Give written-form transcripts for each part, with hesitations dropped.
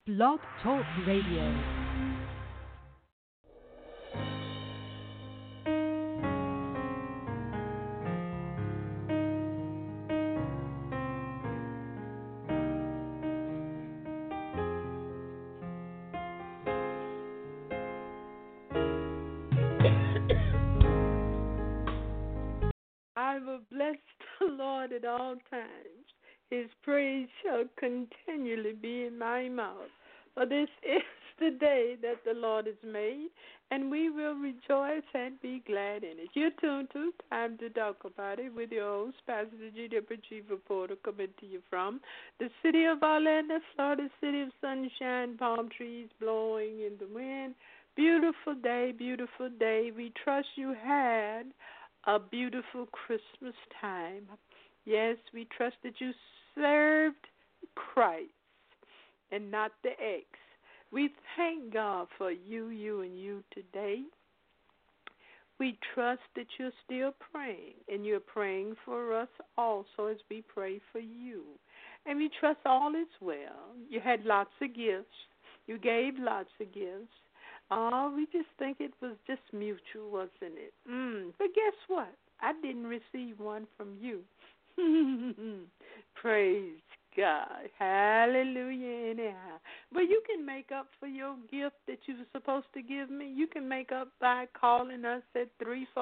Blog Talk Radio. I will bless the Lord at all times. His praise shall continually be in my mouth. For this is the day that the Lord has made, and we will rejoice and be glad in it. You're tuned to Time to Talk About It with your host, Pastor G.W. Chief Reporter, coming to you from the city of Orlando, Florida, city of sunshine, palm trees blowing in the wind. Beautiful day, beautiful day. We trust you had a beautiful Christmas time. Yes, we trust that you served Christ and not the ex. We thank God for you, and you today. We trust that you're still praying, and you're praying for us also as we pray for you. And we trust all is well. You had lots of gifts. You gave lots of gifts. Oh, we just think it was just mutual, wasn't it? But guess what? I didn't receive one from you. Praise God. Hallelujah anyhow. But you can make up for your gift that you were supposed to give me. You can make up by calling us at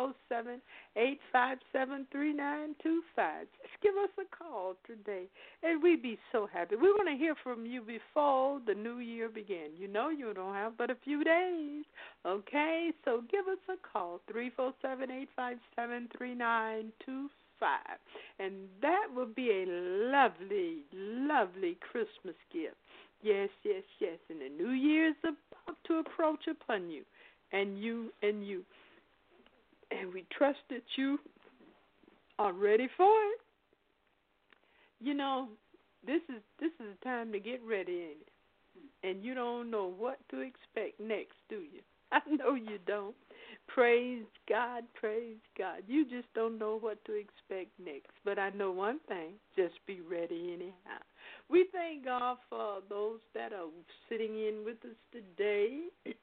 347-857-3925. Just give us a call today, and we'd be so happy. We want to hear from you before the new year begins. You know you don't have but a few days, okay? So give us a call, 347-857-3925. And that will be a lovely, lovely Christmas gift. Yes, yes, yes. And the new year is about to approach upon you, and you. And we trust that you are ready for it. You know, this is the time to get ready, ain't it? And you don't know what to expect next, do you? I know you don't. Praise God, praise God. You just don't know what to expect next. But I know one thing, just be ready anyhow. We thank God for those that are sitting in with us today.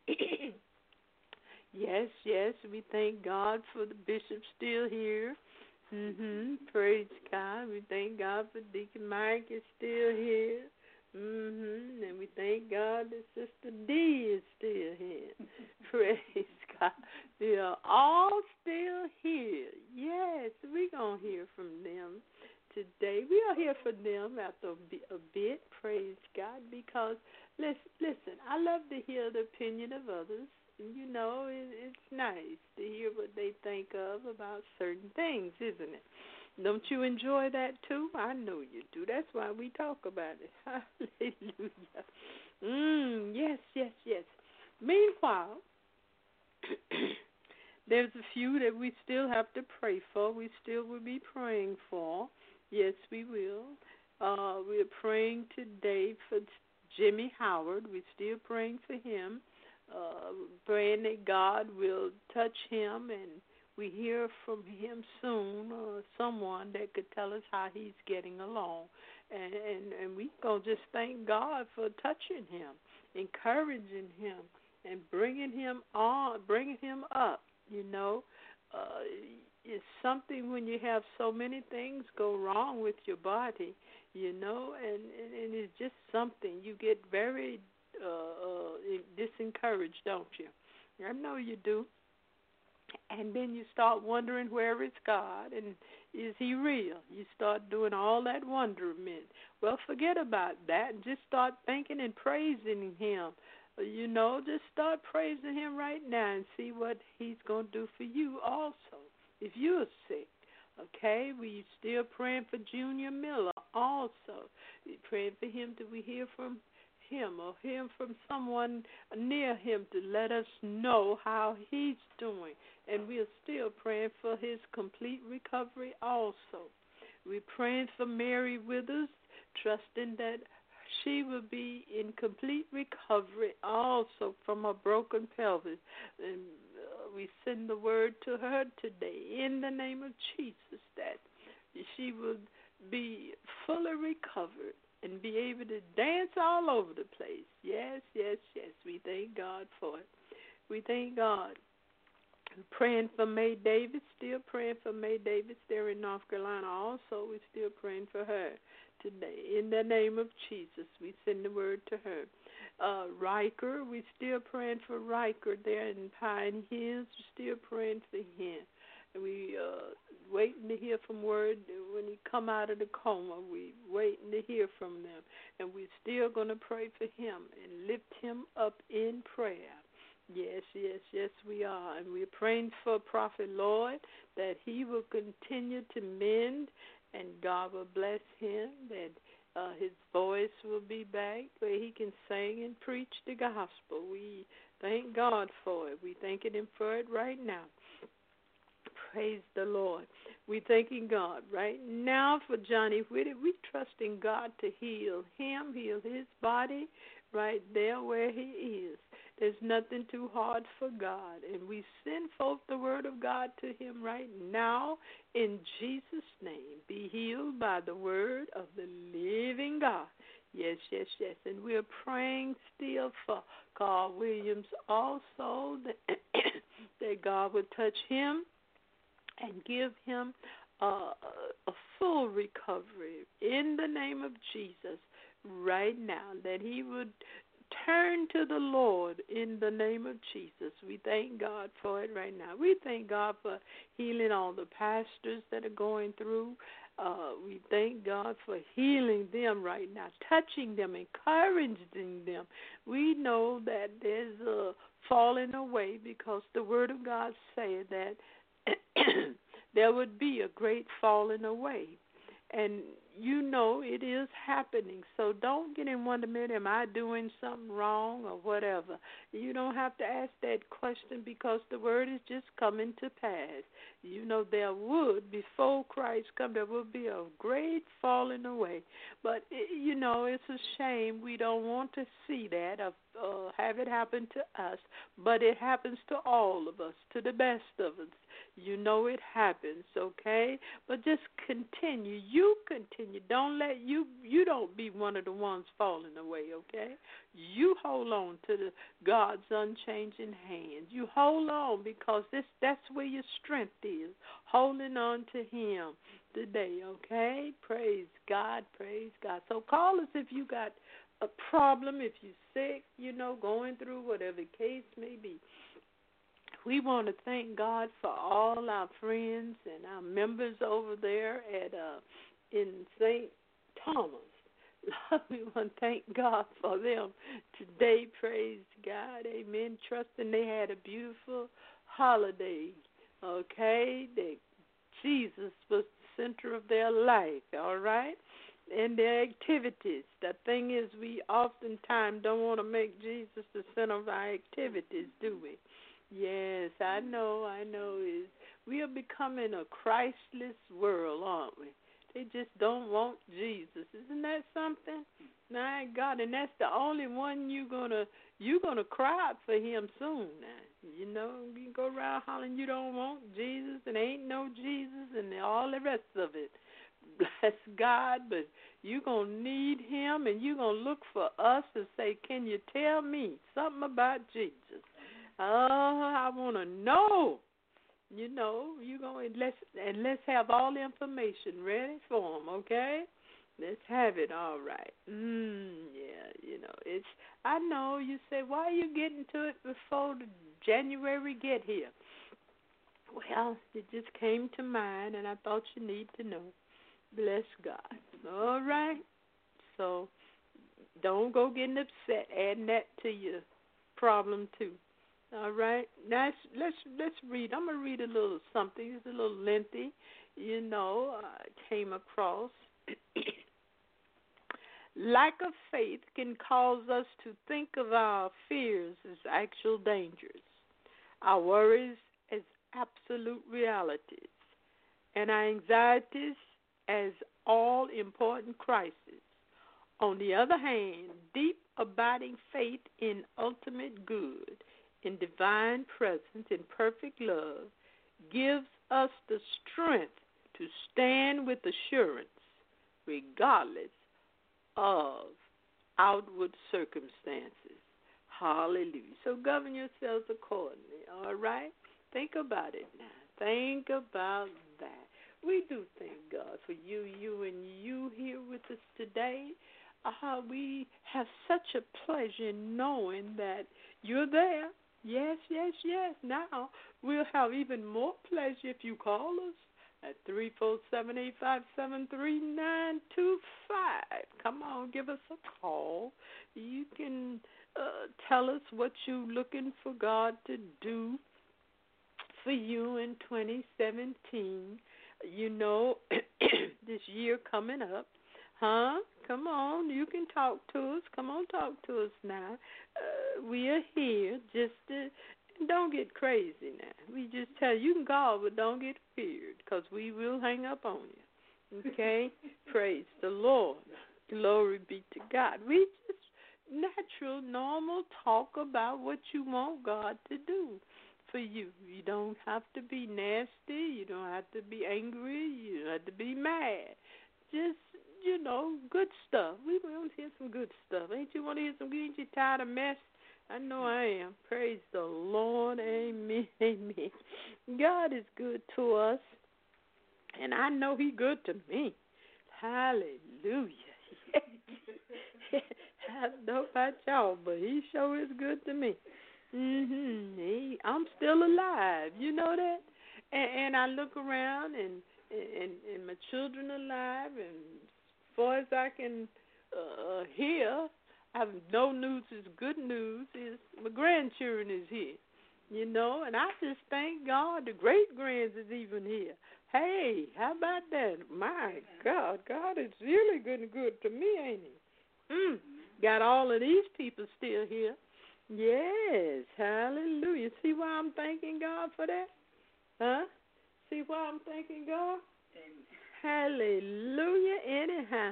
Yes, yes, we thank God for the bishop still here. Praise God. We thank God for Deacon Mike is still here. And we thank God that Sister D is still here. Praise God. They are all still here. Yes, we're going to hear from them today. We'll hear from them after a bit, praise God, because, listen, I love to hear the opinion of others. You know, it's nice to hear what they think of about certain things, isn't it? Don't you enjoy that too? I know you do. That's why we talk about it. Hallelujah. Yes, yes, yes. Meanwhile, there's a few that we still have to pray for. We still will be praying for. Yes, we will. We're praying today for Jimmy Howard. We're still praying for him, praying that God will touch him and we hear from him soon, someone that could tell us how he's getting along. And we going to just thank God for touching him, encouraging him, and bringing him on, bringing him up. You know, it's something when you have so many things go wrong with your body, you know, and it's just something. You get very disencouraged, don't you? I know you do. And then you start wondering, where is God, and is he real? You start doing all that wonderment. Well, forget about that and just start thanking and praising him. You know, just start praising him right now and see what he's going to do for you also. If you're sick, okay, we still praying for Junior Miller also. We praying for him till we hear from him or hear from someone near him to let us know how he's doing. And we're still praying for his complete recovery also. We're praying for Mary Withers, trusting that she will be in complete recovery also from a broken pelvis. And we send the word to her today in the name of Jesus that she will be fully recovered and be able to dance all over the place. Yeah, thank God for it. We thank God. Praying for May Davis, still praying for May Davis there in North Carolina. Also, we're still praying for her today. In the name of Jesus, we send the word to her. Riker, we're still praying for Riker there in Pine Hills. We're still praying for him. We waiting to hear from word when he come out of the coma. We waiting to hear from them. And we're still going to pray for him and lift him up in prayer. Yes, we are. And we're praying for Prophet Lloyd that he will continue to mend and God will bless him, that his voice will be back where he can sing and preach the gospel. We thank God for it. We're thanking him for it right now. Praise the Lord. We're thanking God right now for Johnny Whitted. We trust in God to heal him, heal his body right there where he is. There's nothing too hard for God. And we send forth the word of God to him right now in Jesus' name. Be healed by the word of the living God. Yes. And we're praying still for Carl Williams also that God would touch him and give him a full recovery in the name of Jesus right now, that he would turn to the Lord in the name of Jesus. We thank God for it right now. We thank God for healing all the pastors that are going through. We thank God for healing them right now, touching them, encouraging them. We know that there's a falling away because the Word of God says that there would be a great falling away. And you know it is happening. So don't get in wonderment, am I doing something wrong or whatever? You don't have to ask that question because the word is just coming to pass. You know there would, before Christ come, there would be a great falling away. But, you know, it's a shame. We don't want to see that or have it happen to us. But it happens to all of us, to the best of us. You know it happens, okay? But just continue. You continue. Don't let you don't be one of the ones falling away, okay? You hold on to God's unchanging hand. You hold on because that's where your strength is, holding on to him today, okay? Praise God, praise God. So call us if you got a problem, if you're sick, you know, going through whatever case may be. We want to thank God for all our friends and our members over there at in St. Thomas. We want to thank God for them today. Praise God. Amen. Trusting they had a beautiful holiday. Okay? That Jesus was the center of their life. All right? And their activities. The thing is, we oftentimes don't want to make Jesus the center of our activities, do we? Yes, I know. We are becoming a Christless world, aren't we? They just don't want Jesus. Isn't that something? My God, and that's the only one you're gonna cry out for him soon. Now, you know, you go around hollering you don't want Jesus and ain't no Jesus and all the rest of it. Bless God, but you're going to need him and you're going to look for us and say, can you tell me something about Jesus? I want to know. You know, let's have all the information ready for them, okay? Let's have it all right. Yeah, you know, I know you say, why are you getting to it before the January get here? Well, it just came to mind, and I thought you need to know. Bless God. All right? So don't go getting upset, adding that to your problem, too. All right? Now, let's read. I'm going to read a little something. It's a little lengthy. You know, I came across. Lack of faith can cause us to think of our fears as actual dangers, our worries as absolute realities, and our anxieties as all-important crises. On the other hand, deep, abiding faith in ultimate good, in divine presence, in perfect love, gives us the strength to stand with assurance, regardless of outward circumstances. Hallelujah. So govern yourselves accordingly, all right? Think about it now. Think about that. We do thank God for you here with us today. We have such a pleasure in knowing that you're there. Yes, yes, yes. Now, we'll have even more pleasure if you call us at 347-857-3925. Come on, give us a call. You can tell us what you're looking for God to do for you in 2017. You know, this year coming up. Huh? Come on, you can talk to us. Come on, talk to us now. We are here just to, don't get crazy now. We just tell you can call, but don't get weird, because we will hang up on you. Okay? Praise the Lord. Glory be to God. We just natural, normal talk about what you want God to do for you. You don't have to be nasty. You don't have to be angry. You don't have to be mad. Just, good stuff. We want to hear some good stuff. Ain't you want to hear some good? Ain't you tired of mess? I know I am. Praise the Lord. Amen. Amen. God is good to us, and I know He's good to me. Hallelujah. I don't know about y'all, but He sure is good to me. I'm still alive. You know that? And I look around, and my children are alive, and as far as I can hear, I have no news is good news. Is my grandchildren is here, and I just thank God the great-grands is even here. Hey, how about that? My God, God is really good to me, ain't He? Got all of these people still here. Yes, hallelujah. See why I'm thanking God for that? Huh? See why I'm thanking God? Amen. Hallelujah, anyhow.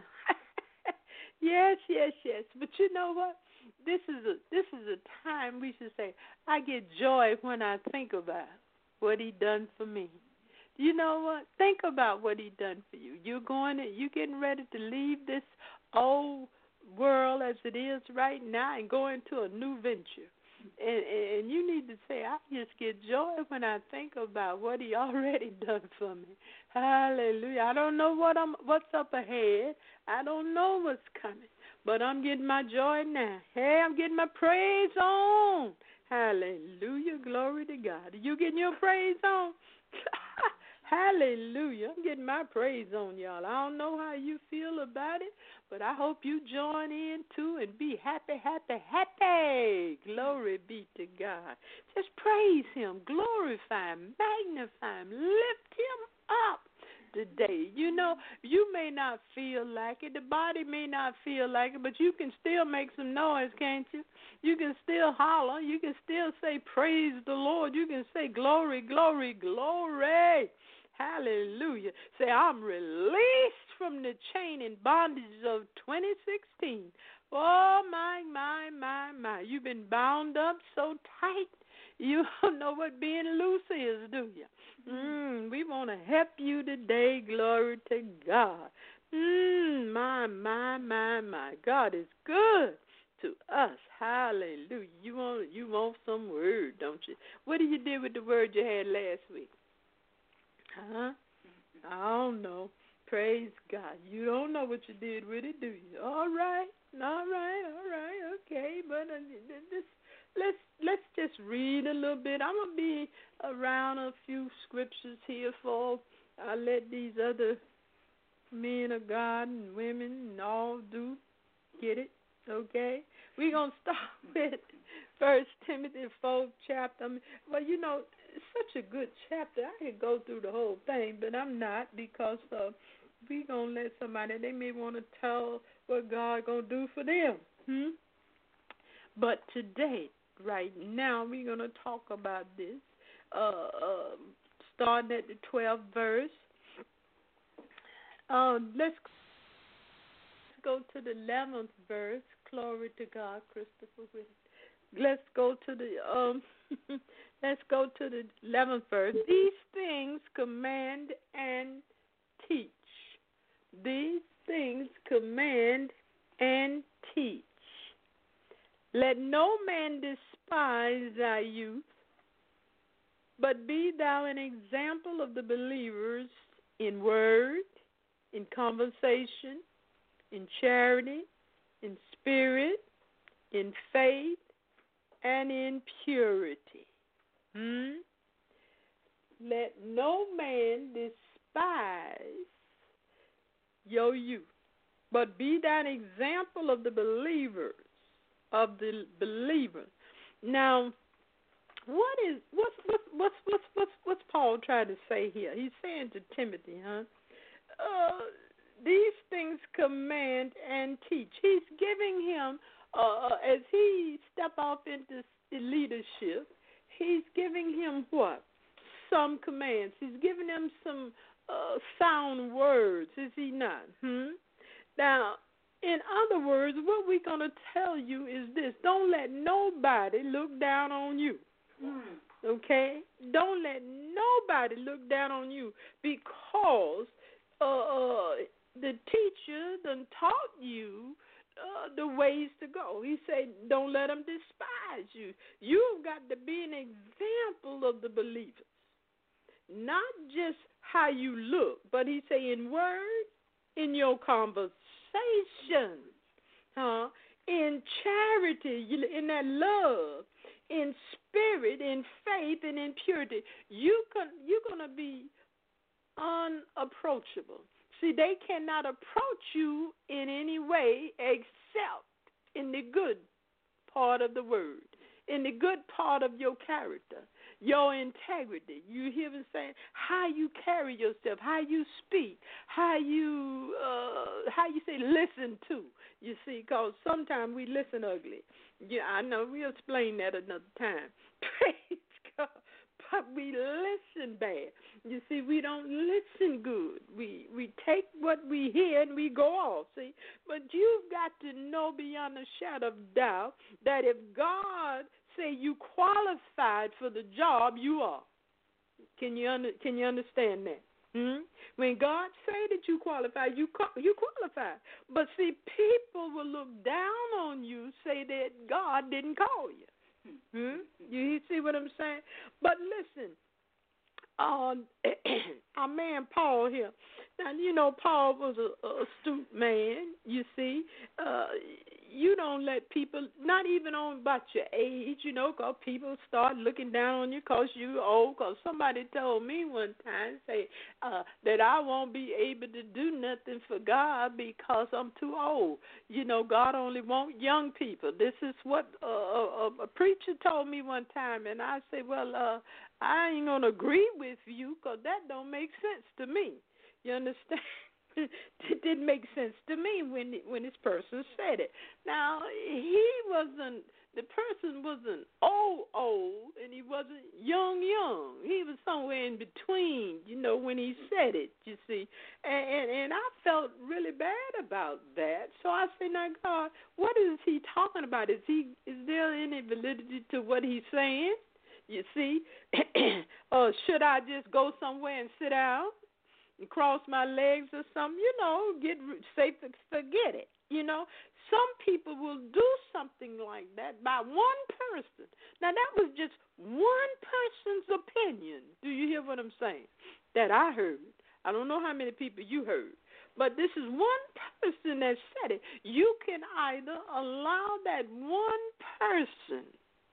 Yes, yes, yes. But you know what? This is a time we should say, I get joy when I think about what He done for me. You know what? Think about what He done for you. You're getting ready to leave this old world as it is right now and go into a new venture. And you need to say, I just get joy when I think about what He already done for me. Hallelujah. I don't know what's up ahead. I don't know what's coming. But I'm getting my joy now. Hey, I'm getting my praise on. Hallelujah. Glory to God. Are you getting your praise on? Hallelujah. I'm getting my praise on, y'all. I don't know how you feel about it, but I hope you join in too and be happy, happy, happy. Glory be to God. Just praise Him, glorify Him, magnify Him, lift Him up today. You may not feel like it. The body may not feel like it, but you can still make some noise, can't you? You can still holler. You can still say, praise the Lord. You can say, glory, glory, glory. Hallelujah. Say, I'm released from the chain and bondage of 2016. Oh, my, my, my, my. You've been bound up so tight. You don't know what being loose is, do you? We want to help you today. Glory to God. My, my, my, my. God is good to us. Hallelujah. You want some word, don't you? What did you do with the word you had last week? Huh? I don't know. Praise God. You don't know what you did with it, do you? All right. Okay. But let's just read a little bit. I'm gonna be around a few scriptures here for. I'll let these other men of God and women and all do get it. Okay. We're gonna start with 1 Timothy 4th chapter. Well, it's such a good chapter. I could go through the whole thing, but I'm not, because we're going to let somebody, they may want to tell what God going to do for them. But today, right now, we're going to talk about this, starting at the 12th verse. Let's go to the 11th verse. Glory to God, Christopher Whitty. Let's go to the 11th verse. These things command and teach. These things command and teach. Let no man despise thy youth, but be thou an example of the believers in word, in conversation, in charity, in spirit, in faith, and in purity. Let no man despise your youth, but be thou an example of the believers, Now, what's Paul trying to say here? He's saying to Timothy, these things command and teach. He's giving him, as he step off into leadership, he's giving him what? Some commands. He's giving him some sound words, is he not? Now, in other words, what we're going to tell you is this. Don't let nobody look down on you. Okay? Don't let nobody look down on you because the teacher done taught you the ways to go. He said, don't let them despise you. You've got to be an example of the believers. Not just how you look, but he said in word, in your conversation, in charity, in that love, in spirit, in faith, and in purity. You're going to be unapproachable. See, they cannot approach you in any way except in the good part of the word, in the good part of your character, your integrity. You hear me saying how you carry yourself, how you speak, how you say listen to. You see, because sometimes we listen ugly. Yeah, I know. We'll explain that another time. Praise God. But we listen bad. You see, we don't listen good. We take what we hear and we go off, see. But you've got to know beyond a shadow of doubt that if God say you qualified for the job, you are. Can you understand that? When God say that you qualify, you qualify. But see, people will look down on you, say that God didn't call you. You see what I'm saying? But listen, our man Paul here. Now, you know, Paul was a astute man, you see. You don't let people, not even on about your age, you know, because people start looking down on you because you're old. Because somebody told me one time, say, that I won't be able to do nothing for God because I'm too old. You know, God only wants young people. This is what a preacher told me one time, and I said, well, I ain't going to agree with you because that don't make sense to me. You understand? It didn't make sense to me when this person said it. Now, the person wasn't old, and he wasn't young. He was somewhere in between, you know, when he said it, you see. And I felt really bad about that. So I said, now, God, what is he talking about? Is there any validity to what he's saying? You see? Or should I just go somewhere and sit down and cross my legs or something? You know, forget it. You know, some people will do something like that by one person. Now, that was just one person's opinion. Do you hear what I'm saying? That I heard. I don't know how many people you heard. But this is one person that said it. You can either allow that one person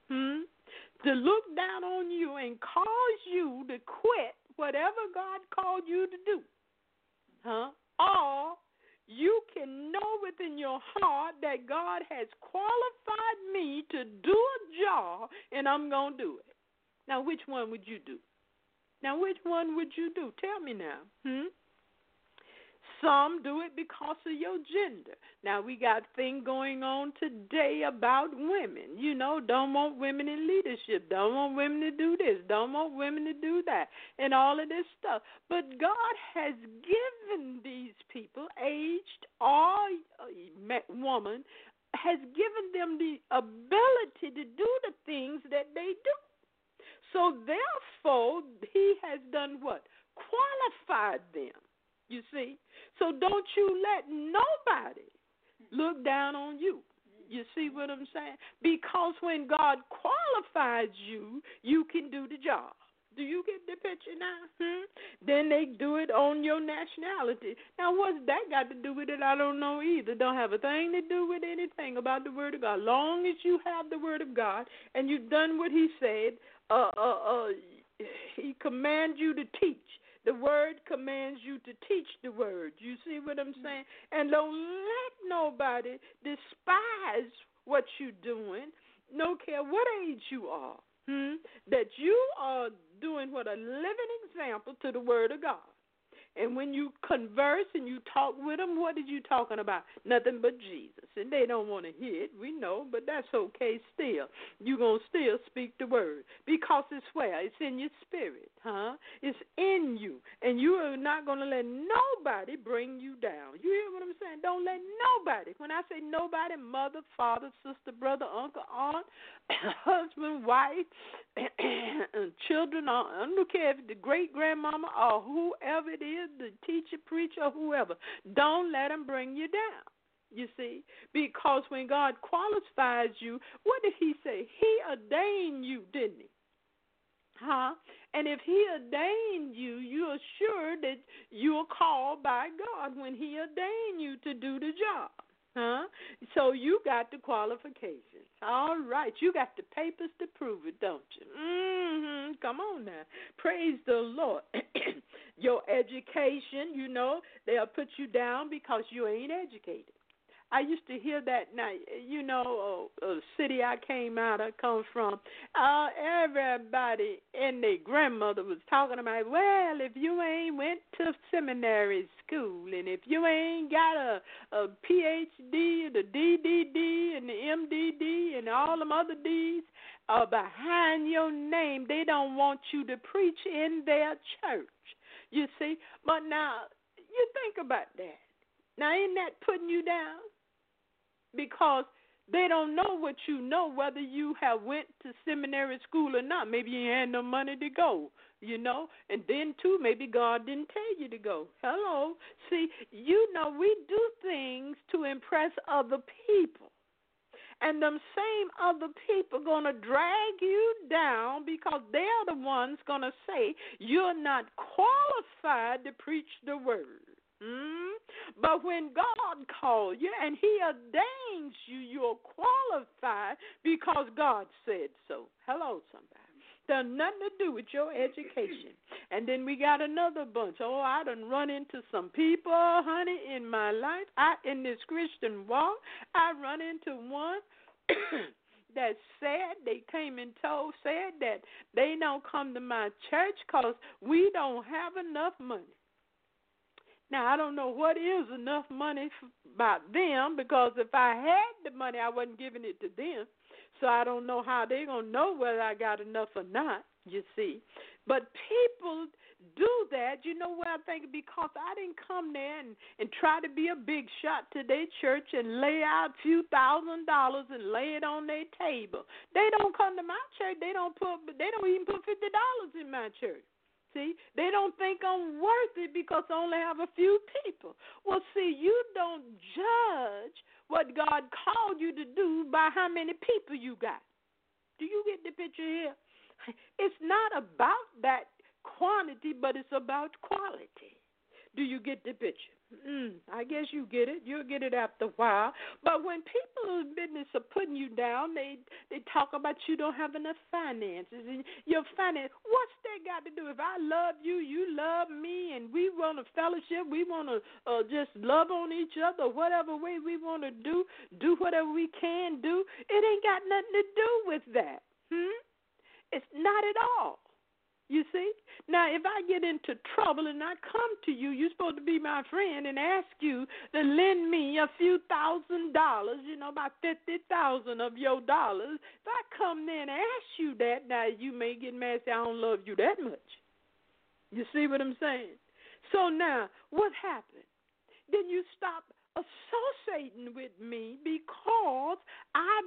to look down on you and cause you to quit whatever God called you to do, or you can know within your heart that God has qualified me to do a job, and I'm going to do it. Now, which one would you do? Tell me now. Some do it because of your gender. Now, we got thing going on today about women. You know, don't want women in leadership. Don't want women to do this. Don't want women to do that. And all of this stuff. But God has given these people, aged or woman, has given them the ability to do the things that they do. So, therefore, he has done what? Qualified them. You see? So don't you let nobody look down on you. You see what I'm saying? Because when God qualifies you, you can do the job. Do you get the picture now? Then they do it on your nationality. Now, what's that got to do with it? I don't know either. Don't have a thing to do with anything about the Word of God. Long as you have the Word of God and you've done what He said, He commands you to teach. The Word commands you to teach the Word. You see what I'm saying? And don't let nobody despise what you're doing, no care what age you are. That you are doing what a living example to the Word of God. And when you converse and you talk with them, what are you talking about? Nothing but Jesus. And they don't want to hear it, we know, but that's okay still. You're going to still speak the Word because it's where? It's in your spirit, It's in you. And you are not going to let nobody bring you down. You hear what I'm saying? Don't let nobody. When I say nobody, mother, father, sister, brother, uncle, aunt, husband, wife, children, I don't care if the great-grandmama or whoever it is, the teacher, preacher, or whoever, don't let them bring you down, you see, because when God qualifies you, what did He say? He ordained you, didn't He? And if He ordained you, you're sure that you're called by God when He ordained you to do the job. So you got the qualifications. All right. You got the papers to prove it, don't you? Come on now. Praise the Lord. Your education, they'll put you down because you ain't educated. I used to hear that now, a city I come from, everybody and their grandmother was talking about, well, if you ain't went to seminary school and if you ain't got a PhD, the DDD and the MDD and all them other Ds behind your name, they don't want you to preach in their church, you see. But now, you think about that. Now, ain't that putting you down? Because they don't know what you know, whether you have went to seminary school or not. Maybe you had no money to go, And then, too, maybe God didn't tell you to go. Hello. See, we do things to impress other people. And them same other people going to drag you down because they're the ones going to say you're not qualified to preach the word. But when God calls you and He ordains you, you're qualified because God said so. Hello, somebody. There's nothing to do with your education. And then we got another bunch. Oh, I done run into some people, honey, in my life. In this Christian walk, I run into one that said, they came and said that they don't come to my church because we don't have enough money. Now, I don't know what is enough money about them, because if I had the money, I wasn't giving it to them. So I don't know how they're going to know whether I got enough or not, you see. But people do that, what I think, because I didn't come there and try to be a big shot to their church and lay out a few $1,000 and lay it on their table. They don't come to my church. They don't even put $50 in my church. See, they don't think I'm worth it because I only have a few people. Well, see, you don't judge what God called you to do by how many people you got. Do you get the picture here? It's not about that quantity, but it's about quality. Do you get the picture? I guess you get it. You'll get it after a while. But when people in business are putting you down, they talk about you don't have enough finances. And your finance, what's that got to do? If I love you, you love me, and we want to fellowship, we want to just love on each other, whatever way we want to do whatever we can do, it ain't got nothing to do with that. It's not at all. You see? Now, if I get into trouble and I come to you, you're supposed to be my friend, and ask you to lend me a few $1,000, about 50,000 of your dollars. If I come there and ask you that, now you may get mad and say, I don't love you that much. You see what I'm saying? So now, what happened? Then you stop associating with me because I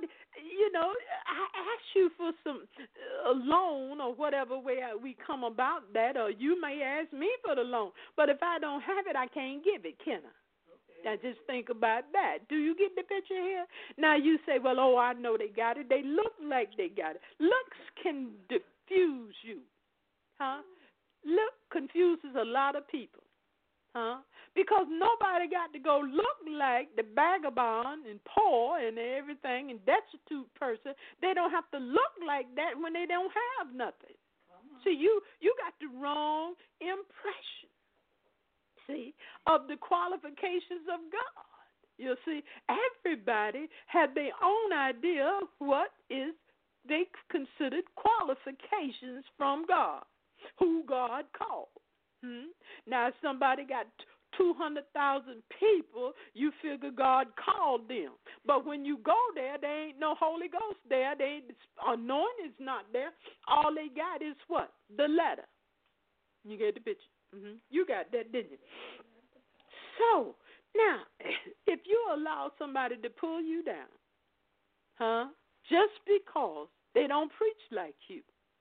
asked you for some loan or whatever way we come about that, or you may ask me for the loan. But if I don't have it, I can't give it, can I? Now just think about that. Do you get the picture here? Now you say, well, oh, I know they got it. They look like they got it. Looks can diffuse you. Huh? Look confuses a lot of people. Huh? Because nobody got to go look like the vagabond and poor and everything and destitute person. They don't have to look like that when they don't have nothing. See, you got the wrong impression, see, of the qualifications of God. You see, everybody had their own idea of what is they considered qualifications from God, who God called. Now, if somebody got 200,000 people, you figure God called them. But when you go there, there ain't no Holy Ghost there. Anointing is not there. All they got is what? The letter. You get the picture? You got that, didn't you? So, now, if you allow somebody to pull you down, just because they don't preach like you,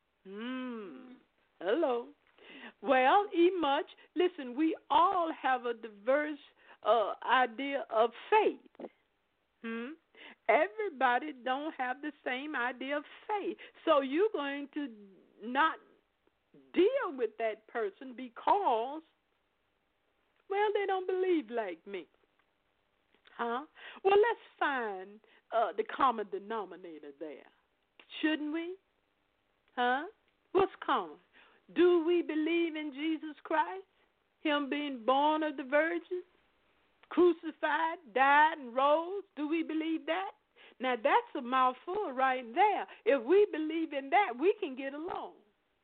hello. Well, listen, we all have a diverse idea of faith. Everybody don't have the same idea of faith. So you're going to not deal with that person because, well, they don't believe like me. Well, let's find the common denominator there. Shouldn't we? What's common? Do we believe in Jesus Christ? Him being born of the Virgin, crucified, died, and rose? Do we believe that? Now, that's a mouthful right there. If we believe in that, we can get along.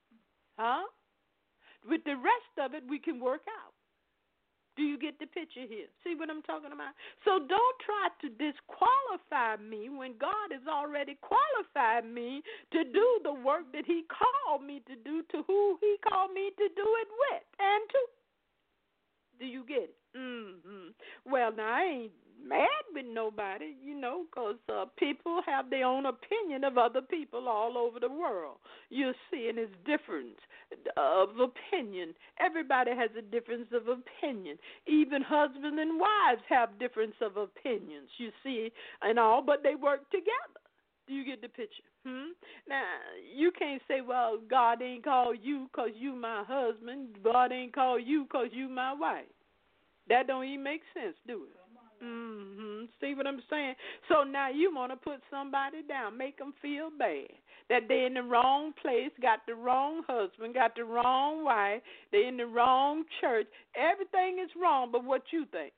With the rest of it, we can work out. Do you get the picture here? See what I'm talking about? So don't try to disqualify me when God has already qualified me to do the work that he called me to do, to who he called me to do it with and to. Do you get it? Well, now, I ain't mad with nobody, because people have their own opinion of other people all over the world. You see, and it's difference of opinion. Everybody has a difference of opinion. Even husbands and wives have difference of opinions, you see, and all, but they work together. Do you get the picture? Now, you can't say, well, God ain't called you because you my husband. God ain't called you because you my wife. That don't even make sense, do it? See what I'm saying? So now you want to put somebody down, make them feel bad, that they're in the wrong place, got the wrong husband, got the wrong wife, they're in the wrong church. Everything is wrong but what you think.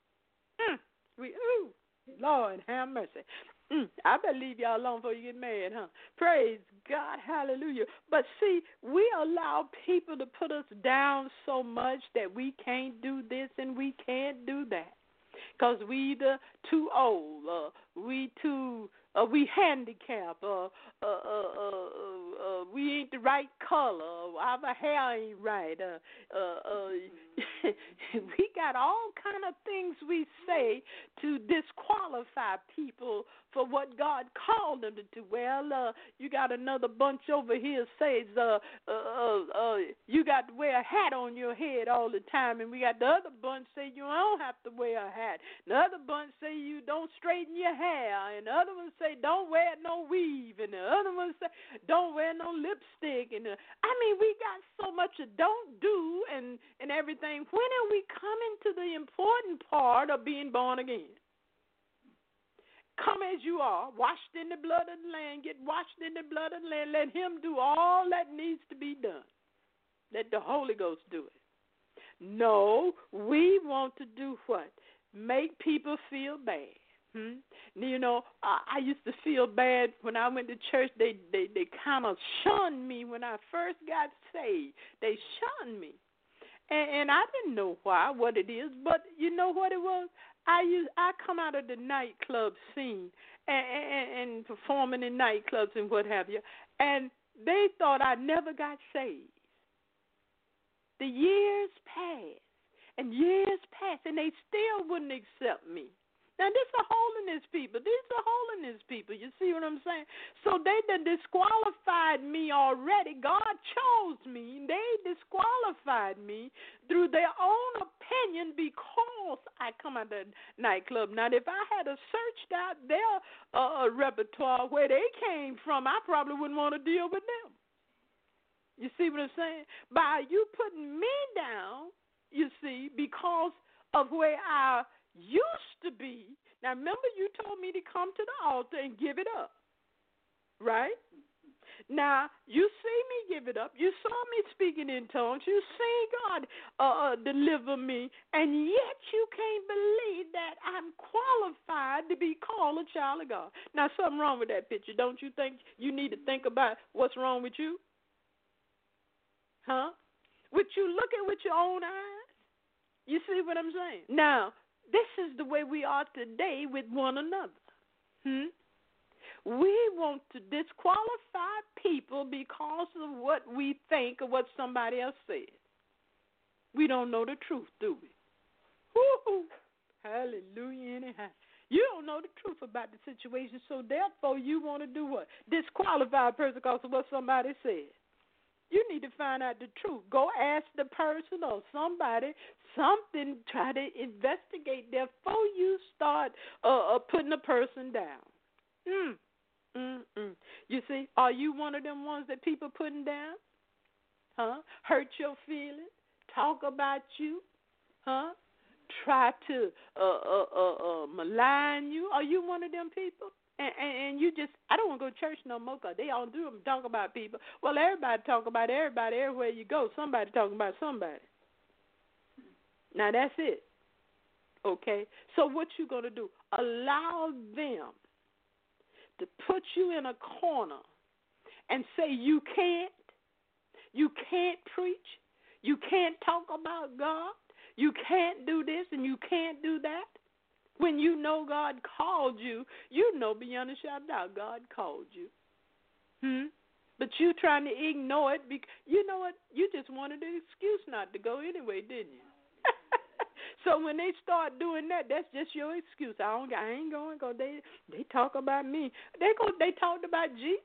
Lord, have mercy. I better leave y'all alone before you get mad, huh? Praise God, hallelujah. But see, we allow people to put us down so much that we can't do this and we can't do that. Because we either too old, we handicapped, we ain't the right color, our hair ain't right. We got all kind of things we say to disqualify people for what God called them to do. Well, you got another bunch over here says you got to wear a hat on your head all the time, and we got the other bunch say you don't have to wear a hat. The other bunch say you don't straighten your hair, and the other ones say don't wear no weave, and the other ones say don't wear no lipstick. And we got so much of don't do and everything. When are we coming to the important part of being born again? Come as you are, washed in the blood of the Lamb, get washed in the blood of the Lamb. Let him do all that needs to be done. Let the Holy Ghost do it. No, we want to do what? Make people feel bad. I used to feel bad when I went to church. They kind of shunned me when I first got saved. They shunned me. And I didn't know why, what it is, but you know what it was? I come out of the nightclub scene and performing in nightclubs and what have you, and they thought I never got saved. The years passed, and they still wouldn't accept me. Now, these are holiness people. These are holiness people. You see what I'm saying? So they done disqualified me already. God chose me. They disqualified me through their own opinion because I come out of the nightclub. Now, if I had searched out their repertoire, where they came from, I probably wouldn't want to deal with them. You see what I'm saying? By you putting me down, you see, because of where I used to be. Now, remember, you told me to come to the altar and give it up, right? Now, you see me give it up. You saw me speaking in tongues. You see God deliver me, and yet you can't believe that I'm qualified to be called a child of God. Now, something wrong with that picture. Don't you think you need to think about what's wrong with you? Huh? Would you look at with your own eyes? You see what I'm saying? Now, this is the way we are today with one another. We want to disqualify people because of what we think or what somebody else said. We don't know the truth, do we? Woo-hoo. Hallelujah, anyhow. You don't know the truth about the situation, so therefore you want to do what? Disqualify a person because of what somebody said. You need to find out the truth. Go ask the person or somebody something. Try to investigate there before you start putting a person down. You see, are you one of them ones that people putting down? Huh? Hurt your feelings? Talk about you? Huh? Try to malign you? Are you one of them people? And you just, I don't want to go to church no more because they all do them, talk about people. Well, everybody talk about everybody everywhere you go. Somebody talking about somebody. Now, that's it. Okay? So what you going to do? Allow them to put you in a corner and say you can't preach, you can't talk about God, you can't do this and you can't do that. When you know God called you, you know beyond a shadow of doubt God called you. But you trying to ignore it because, you know what, you just wanted an excuse not to go anyway, didn't you? So when they start doing that, that's just your excuse. I ain't going because they talk about me. They talked about Jesus.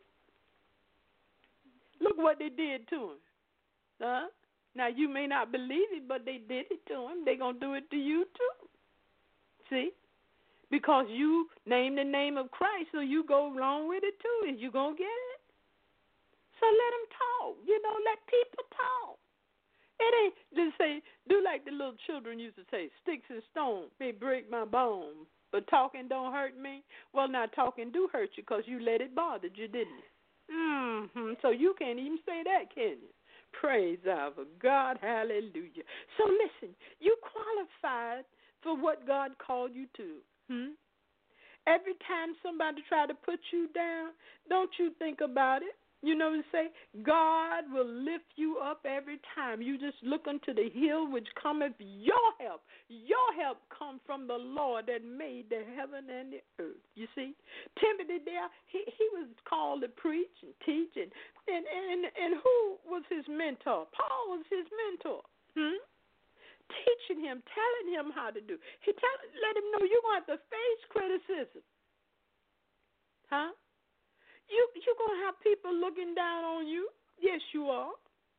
Look what they did to him. Huh? Now, you may not believe it, but they did it to him. They're going to do it to you too. See? Because you name the name of Christ, so you go along with it too, and you're going to get it. So let them talk. Let people talk. It ain't, just say, do like the little children used to say, sticks and stones may break my bones, but talking don't hurt me. Well, now talking do hurt you because you let it bother you, didn't it? So you can't even say that, can you? Praise our God. Hallelujah. So listen, you qualified for what God called you to. Every time somebody try to put you down, don't you think about it. You know what I'm saying? God will lift you up every time. You just look unto the hill which cometh your help. Your help come from the Lord that made the heaven and the earth. You see? Timothy there, he was called to preach and teach. And who was his mentor? Paul was his mentor. Teaching him, telling him how to do. Let him know you're going to have to face criticism. Huh? You're going to have people looking down on you. Yes, you are.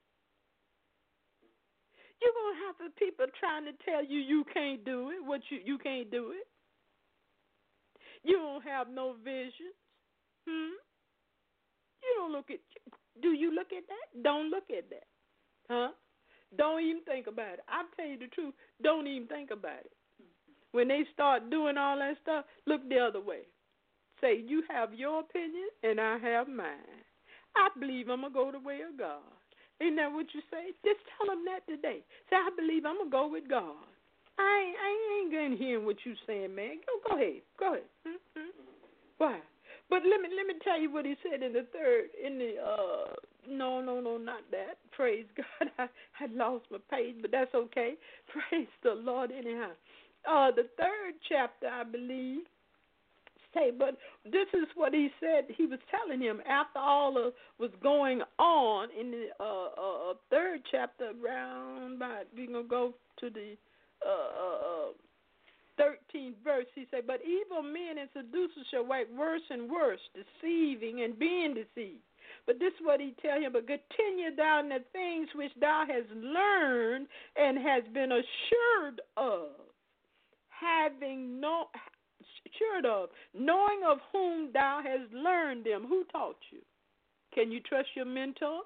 You're going to have people trying to tell you you can't do it, you can't do it. You don't have no vision. You don't look at, do you look at that? Don't look at that. Huh? Don't even think about it. I'll tell you the truth. Don't even think about it. When they start doing all that stuff, look the other way. Say, you have your opinion, and I have mine. I believe I'm going to go the way of God. Ain't that what you say? Just tell them that today. Say, I believe I'm going to go with God. I ain't going to hear what you saying, man. Go ahead. Go ahead. Why? But let me tell you what he said in the third, no, not that. Praise God. I lost my page, but that's okay. Praise the Lord anyhow. The third chapter, I believe, but this is what he said. He was telling him after all was going on in the third chapter around, we're going to go to the 13th verse, he said, but evil men and seducers shall wax worse and worse, deceiving and being deceived. But this is what he tell him, but continue thou in the things which thou hast learned and hast been assured of, knowing of whom thou hast learned them. Who taught you? Can you trust your mentor?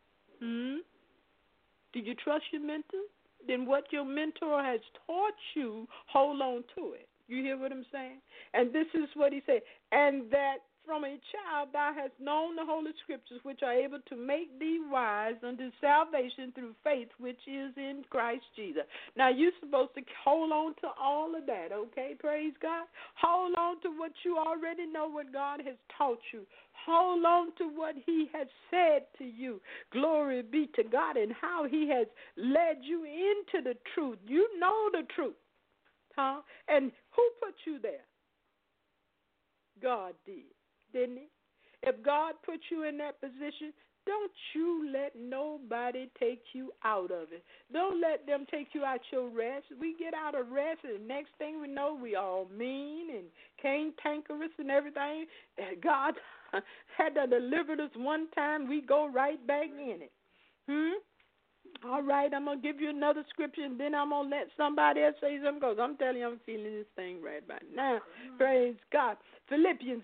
Do you trust your mentor? Then what your mentor has taught you, hold on to it. You hear what I'm saying? And this is what he said. And that from a child thou hast known the Holy Scriptures, which are able to make thee wise unto salvation through faith which is in Christ Jesus. Now, you're supposed to hold on to all of that, okay? Praise God. Hold on to what you already know, what God has taught you. Hold on to what he has said to you. Glory be to God, and how he has led you into the truth. You know the truth. Huh? And who put you there? God did, didn't he? If God put you in that position, don't you let nobody take you out of it. Don't let them take you out your rest. We get out of rest, and the next thing we know, we all mean and cantankerous and everything. And God had to deliver us one time. We go right back in it. All right, I'm going to give you another scripture, and then I'm going to let somebody else say something, because I'm telling you, I'm feeling this thing right now. Praise God. Philippians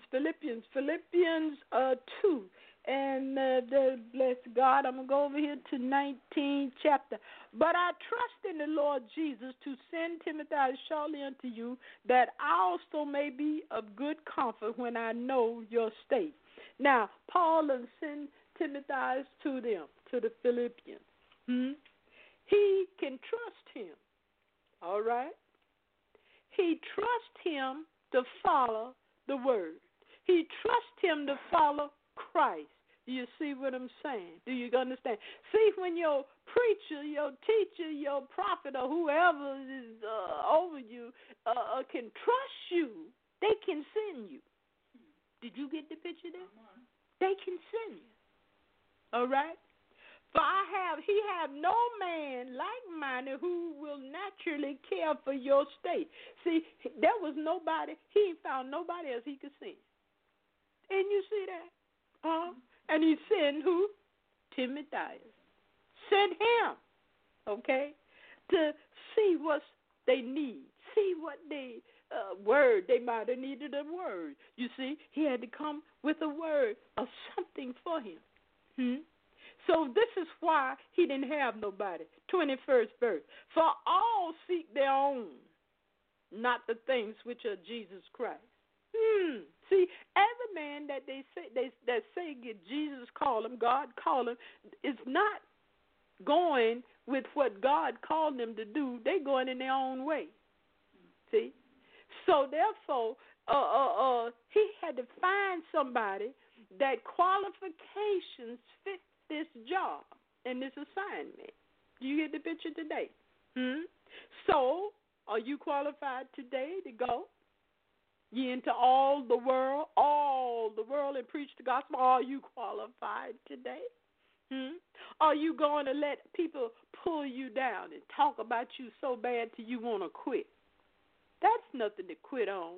2. And bless God, I'm going to go over here to 19th chapter. But I trust in the Lord Jesus to send Timothy shortly unto you, that I also may be of good comfort when I know your state. Now, Paul has sent Timothy to them, to the Philippians. He can trust him, all right? He trusts him to follow the word. He trusts him to follow Christ. Do you see what I'm saying? Do you understand? See, when your preacher, your teacher, your prophet, or whoever is over you can trust you, they can send you. Did you get the picture there? They can send you. All right? For he have no man like-minded who will naturally care for your state. See, there was nobody, he found nobody else he could send. And you see that? And he sent who? Timothy. Sent him, okay, to see what they need. See what they word. They might have needed a word. You see, he had to come with a word of something for him. So this is why he didn't have nobody. 21st verse. For all seek their own, not the things which are Jesus Christ. See, every man that they say Jesus call him, God call him, is not going with what God called them to do. They're going in their own way. See? So therefore, he had to find somebody that qualifications fit this job and this assignment. Do you get the picture today? So, are you qualified today to go? Ye into all the world, and preach the gospel? Are you qualified today? Are you going to let people pull you down and talk about you so bad till you want to quit? That's nothing to quit on.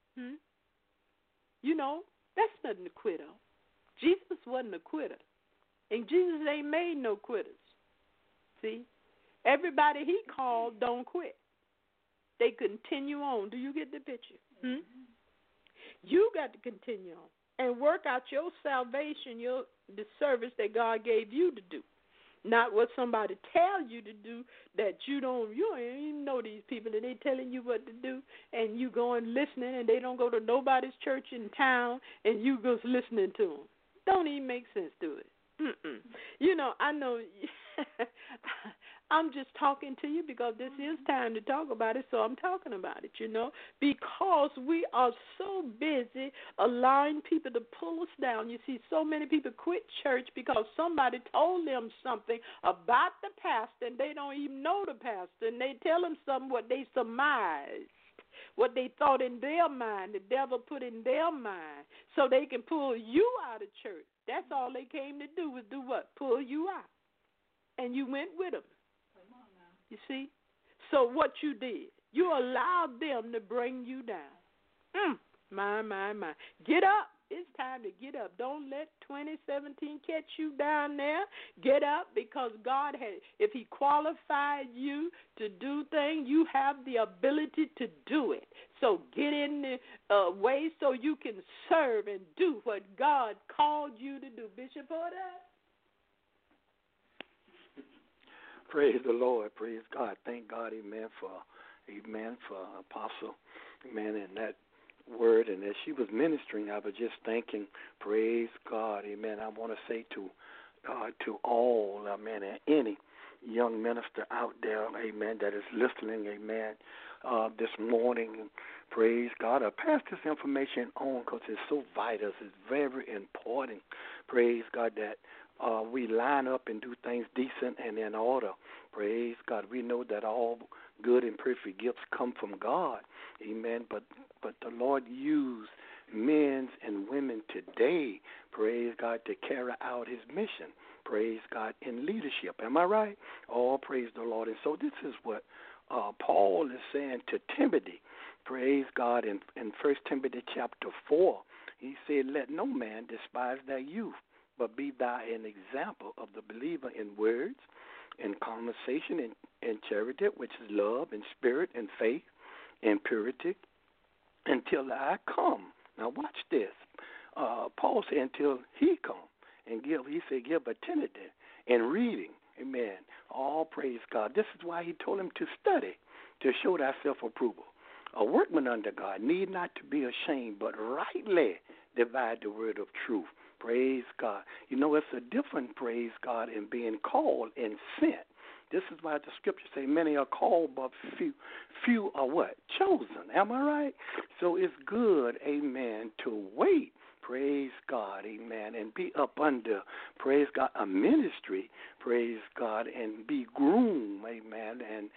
You know, that's nothing to quit on. Jesus wasn't a quitter. And Jesus ain't made no quitters. See? Everybody he called don't quit. They continue on. Do you get the picture? You got to continue on and work out your salvation, the service that God gave you to do. Not what somebody tell you to do that you don't even know these people and they telling you what to do and you going listening and they don't go to nobody's church in town and you just listening to them. Don't even make sense to it. You know, I know I'm just talking to you because this is time to talk about it, so I'm talking about it, you know, because we are so busy allowing people to pull us down. You see, so many people quit church because somebody told them something about the pastor, and they don't even know the pastor, and they tell them something what they surmised, what they thought in their mind, the devil put in their mind, so they can pull you out of church. That's all they came to do was do what? Pull you out. And you went with them. You see? So what you did, You allowed them to bring you down. My. Get up. It's time to get up. Don't let 2017 catch you down there. Get up, because God has, if He qualified you to do things, you have the ability to do it. So get in the way so you can serve and do what God called you to do. Bishop Porter? Praise the Lord. Praise God. Thank God, amen, for Apostle, amen, and that word. And as she was ministering, I was just thinking, praise God, amen. I want to say to all, amen, and any young minister out there, amen, that is listening, amen, this morning, praise God. I pass this information on because it's so vital. It's very important, praise God, that we line up and do things decent and in order. Praise God. We know that all good and perfect gifts come from God. Amen. But the Lord used men and women today, praise God, to carry out His mission. Praise God, in leadership. Am I right? Oh, praise the Lord. And so this is what Paul is saying to Timothy. Praise God. In 1 Timothy chapter 4, he said, let no man despise thy youth, but be thou an example of the believer in words, in conversation, in charity, which is love, in spirit, in faith, in purity, until I come. Now watch this. Paul said until He come and give attention in reading. Amen. All praise God. This is why He told him to study, to show thyself approval. A workman under God need not to be ashamed, but rightly divide the word of truth. Praise God. You know, it's a different, praise God, in being called and sent. This is why the scriptures say many are called, but few are what? Chosen. Am I right? So it's good, amen, to wait, praise God, amen, and be up under, praise God, a ministry, praise God, and be groomed, amen, and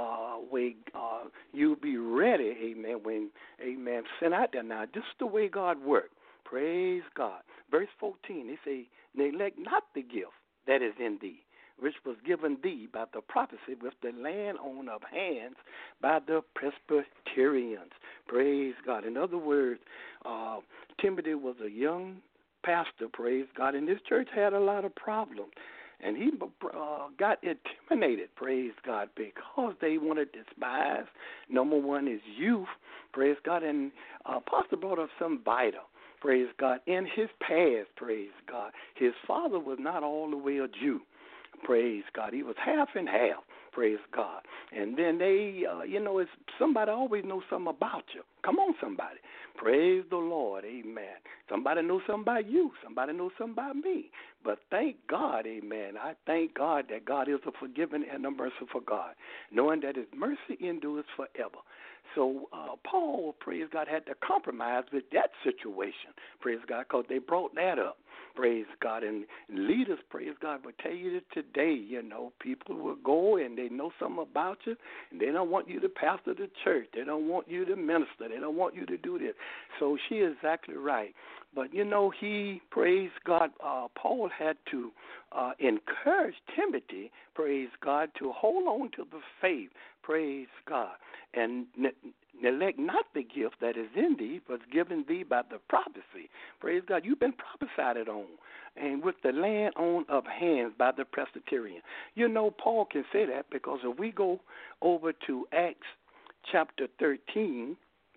you'll be ready, amen, when, amen, sent out there. Now, this is the way God works. Praise God. Verse 14, they say, neglect not the gift that is in thee, which was given thee by the prophecy with the laying on of hands by the Presbyterians. Praise God. In other words, Timothy was a young pastor, praise God, and this church had a lot of problems. And he got intimidated, praise God, because they wanted to despise. Number one is youth, praise God, and Apostle brought up some vital. Praise God. In his past, praise God, his father was not all the way a Jew. Praise God. He was half and half. Praise God. And then they, it's somebody always knows something about you. Come on, somebody. Praise the Lord. Amen. Somebody knows something about you. Somebody knows something about me. But thank God, amen. I thank God that God is a forgiving and a merciful God, knowing that His mercy endures forever. So Paul, praise God, had to compromise with that situation, praise God, because they brought that up, praise God. And leaders, praise God, will tell you that today, people will go and they know something about you, and they don't want you to pastor the church. They don't want you to minister. They don't want you to do this. So she is exactly right. But, he, praise God, Paul had to encourage Timothy, praise God, to hold on to the faith, praise God, and neglect not the gift that is in thee, was given thee by the prophecy. Praise God, you've been prophesied on, and with the laying on of hands by the Presbyterian. Paul can say that because if we go over to Acts chapter 13,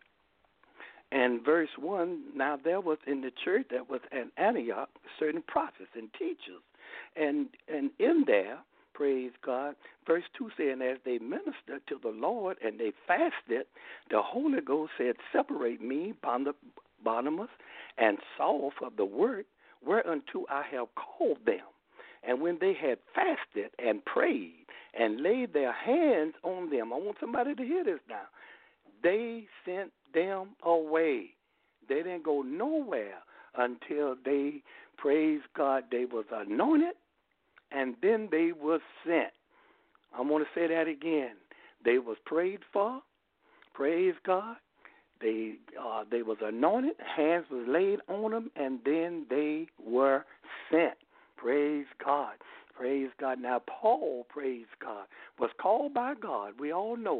and verse 1, now there was in the church that was at Antioch certain prophets and teachers. And in there, praise God, verse 2 saying, as they ministered to the Lord and they fasted, the Holy Ghost said, separate me, Barnabas and Saul, for the work whereunto I have called them. And when they had fasted and prayed and laid their hands on them, I want somebody to hear this now, they sent them away. They didn't go nowhere until they, praise God, they was anointed and then they was sent. I want to say that again. They was prayed for, praise God. They was anointed, hands was laid on them, and then they were sent. Praise God. Praise God. Now, Paul, praise God, was called by God. We all know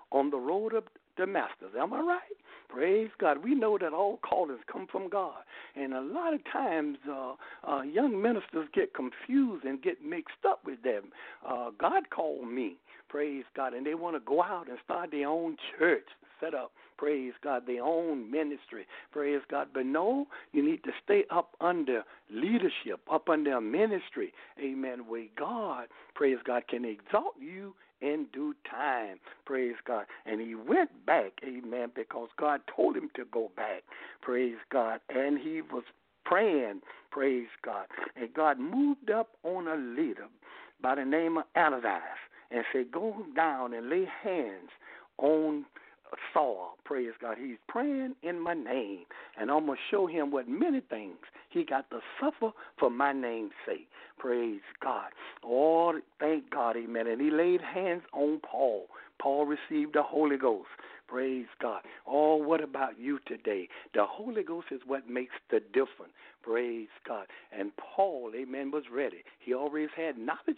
on the road of Damascus. Am I right? Praise God. We know that all callings come from God. And a lot of times young ministers get confused and get mixed up with them. God called me, praise God, and they want to go out and start their own church, set up, praise God, their own ministry, praise God. But no, you need to stay up under leadership, up under a ministry, amen, where God, praise God, can exalt you in due time, praise God. And he went back, amen, because God told him to go back, praise God. And he was praying, praise God. And God moved up on a leader by the name of Ananias and said, go down and lay hands on Saul, praise God. He's praying in my name, and I'm going to show him what many things he got to suffer for my name's sake, praise God. Oh, thank God, amen. And he laid hands on Paul. Paul received the Holy Ghost, praise God. Oh, what about you today? The Holy Ghost is what makes the difference, praise God. And Paul, amen, was ready. He always had knowledge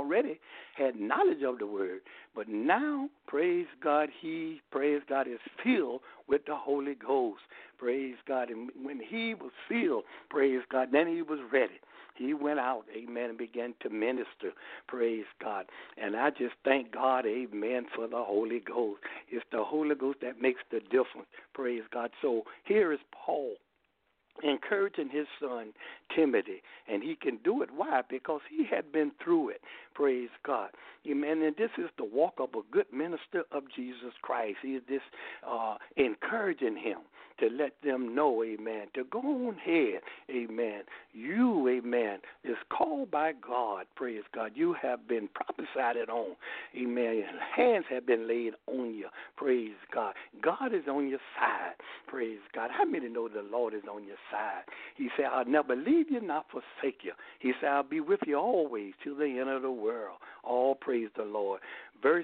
of the word, but now, praise God, he, praise God, is filled with the Holy Ghost, praise God. And when he was filled, praise God, then he was ready. He went out, amen, and began to minister, praise God. And I just thank God, amen, for the Holy Ghost. It's the Holy Ghost that makes the difference, praise God. So here is Paul encouraging his son Timothy, and he can do it. Why? Because he had been through it, praise God. Amen. And this is the walk of a good minister of Jesus Christ. He is just encouraging him to let them know, amen, to go on ahead, amen. You, amen, is called by God, praise God. You have been prophesied on, amen. Hands have been laid on you, praise God. God is on your side, praise God. How many know the Lord is on your side? He said, I'll never leave you, not forsake you. He said, I'll be with you always till the end of the world. All praise the Lord. Verse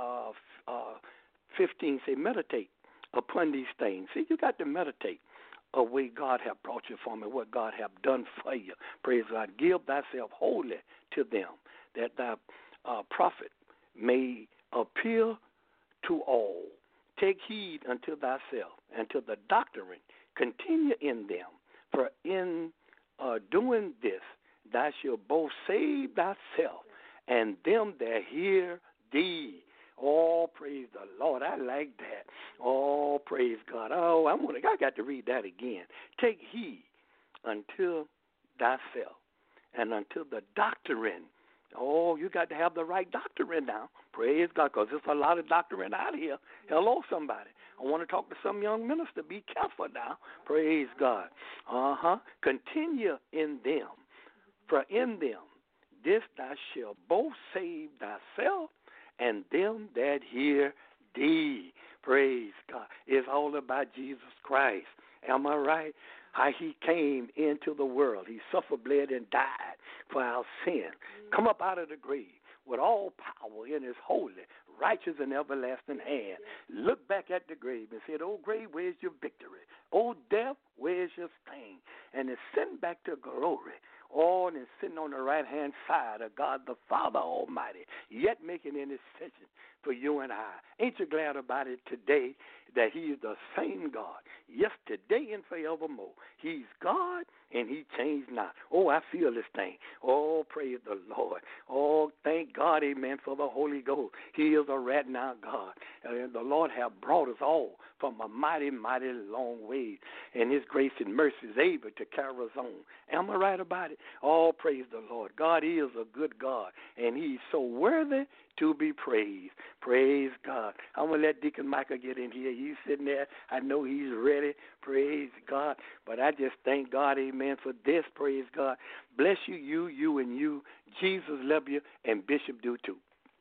15 say, meditate upon these things. See, you got to meditate of where God have brought you from and what God have done for you. Praise God. Give thyself wholly to them, that thy prophet may appear to all. Take heed unto thyself and to the doctrine. Continue in them. For in doing this, thou shalt both save thyself and them that hear thee. Oh, praise the Lord. I like that. Oh, praise God. Oh, I got to read that again. Take heed unto thyself and unto the doctrine. Oh, you got to have the right doctrine now. Praise God, because there's a lot of doctrine out here. Hello, somebody. I want to talk to some young minister. Be careful now. Praise God. Continue in them. For in them this thou shalt both save thyself and them that hear thee. Praise God. It's all about Jesus Christ. Am I right? How he came into the world. He suffered, bled, and died for our sin. Come up out of the grave with all power in his holy, righteous, and everlasting hand. Look back at the grave and said, oh, grave, where's your victory? Oh, death, where's your sting? And it's sent back to glory. Oh, and it's sitting on the right-hand side of God the Father Almighty, yet making intercession for you and I. Ain't you glad about it today that he is the same God, yesterday and forevermore? He's God, and he changed not. Oh, I feel this thing. Oh, praise the Lord. Oh, thank God, amen, for the Holy Ghost. He is a right now God. And the Lord have brought us all from a mighty, mighty long way. And his grace and mercy is able to carry us on. Am I right about it? Oh, praise the Lord. God is a good God, and he's so worthy to be praised. Praise God. I'm going to let Deacon Michael get in here. He's sitting there. I know he's ready. Praise God. But I just thank God, amen, for this. Praise God. Bless you, you, and you. Jesus love you, and Bishop do too.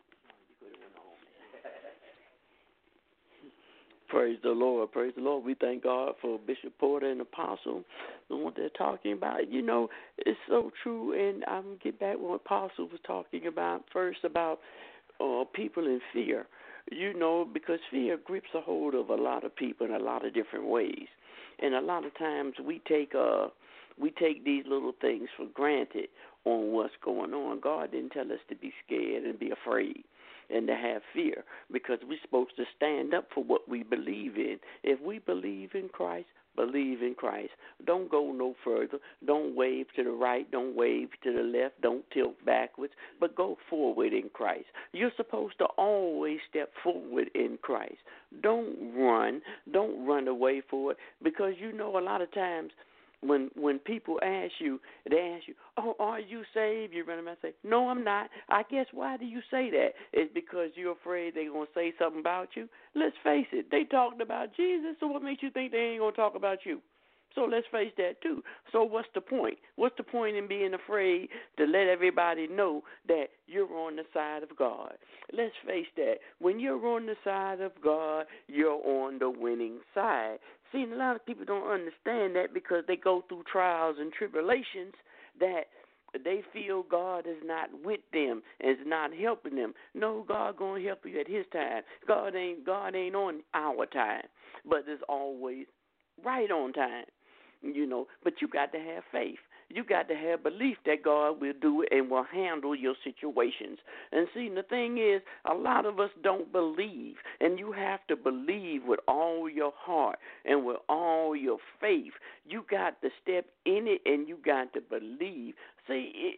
Praise the Lord. Praise the Lord. We thank God for Bishop Porter and Apostle and what they're talking about. You know, it's so true, and I'm going to get back what Apostle was talking about first about people in fear, you know, because fear grips a hold of a lot of people in a lot of different ways. And a lot of times we take these little things for granted on what's going on. God didn't tell us to be scared and be afraid. and to have fear, because we're supposed to stand up for what we believe in. If we believe in Christ, believe in Christ. Don't go no further. Don't wave to the right. Don't wave to the left. Don't tilt backwards, but go forward in Christ. You're supposed to always step forward in Christ. Don't run. Don't run away for it, because you know a lot of times when people ask you, they ask you, oh, are you saved? You run around and say, no, I'm not. I guess why do you say that? It's because you're afraid they're going to say something about you. Let's face it, they talked about Jesus, so what makes you think they ain't going to talk about you? So let's face that too. So what's the point? What's the point in being afraid to let everybody know that you're on the side of God? Let's face that. When you're on the side of God, you're on the winning side. See, a lot of people don't understand that because they go through trials and tribulations that they feel God is not with them and is not helping them. No, God gonna help you at His time. God ain't on our time, but it's always right on time. You know, but you got to have faith. You got to have belief that God will do it and will handle your situations. And see, the thing is, a lot of us don't believe, and you have to believe with all your heart and with all your faith. You got to step in it, and you got to believe. See,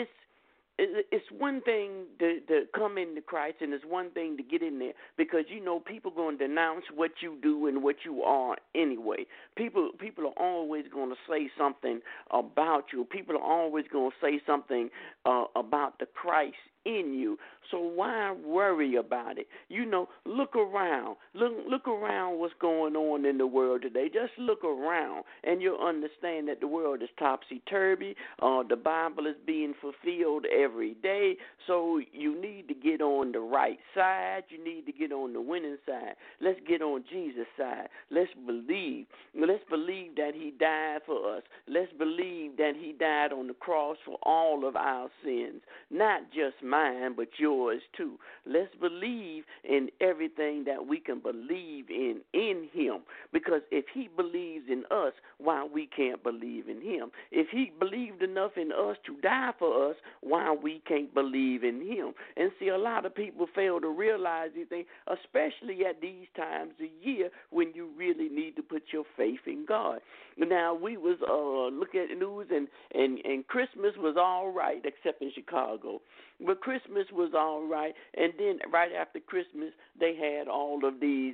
it's one thing to come into Christ, and it's one thing to get in there, because you know people going to denounce what you do and what you are anyway. People are always going to say something about you. People are always going to say something about the Christ in you. So why worry about it? You know, look around. Look around what's going on in the world today. Just look around, and you'll understand that the world is topsy-turvy. The Bible is being fulfilled every day. So you need to get on the right side. You need to get on the winning side. Let's get on Jesus' side. Let's believe. Let's believe that He died for us. Let's believe that He died on the cross for all of our sins, not just mine, but yours too. Let's believe in everything that we can believe in Him, because if He believes in us, why we can't believe in Him? If He believed enough in us to die for us, why we can't believe in Him? And see, a lot of people fail to realize these things, especially at these times of year when you really need to put your faith in God. Now, we was looking at the news, and Christmas was all right, except in Chicago. But Christmas was all right, and then right after Christmas, they had all of these